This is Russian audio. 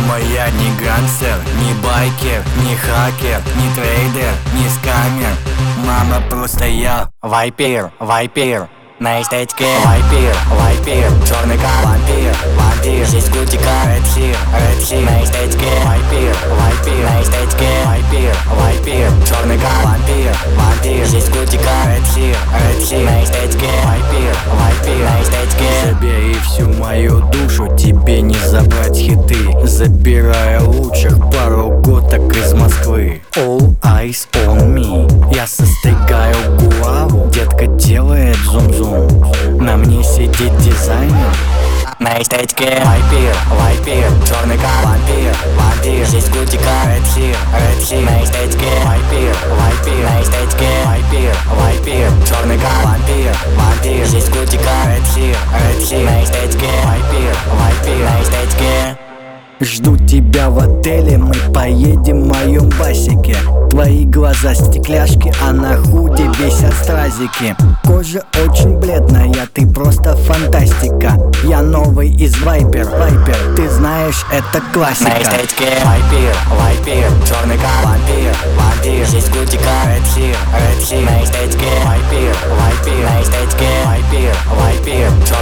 Мама, я не гангстер, не байкер, не хакер, не трейдер, не скамер. Мама, просто я вайпер, вайпер. На эстетике вайпер, черный как вампир. Здесь кутика, red here. На эстетике вайпер, на эстетике вайпер, черный как вампир. Здесь кутика, red here. На эстетике вайпер, на эстетике. Забери всю мою душу, тебе не забрать хиты. Забирая лучших пару готок из Москвы. All eyes on me. Я состригаю гуаву, детка делает зум-зум. На мне сидит дизайнер. На эстетике вайпер, черный как вампир. Здесь кутика, red here. На эстетике вайпер. На эстетике вайпер, черный как вампир. Здесь кутика, red here. На эстетике вайпер. На эстетике. Жду тебя в отеле, мы поедем в моем басике. Твои глаза стекляшки, а на худе висят стразики. Кожа очень бледная, ты просто фантастика. Я новый из Вайпер, ты знаешь, это классика. На эстетике вайпер, черный как вампир. Здесь кутика, red here. На эстетике вайпер. На эстетике вайпер.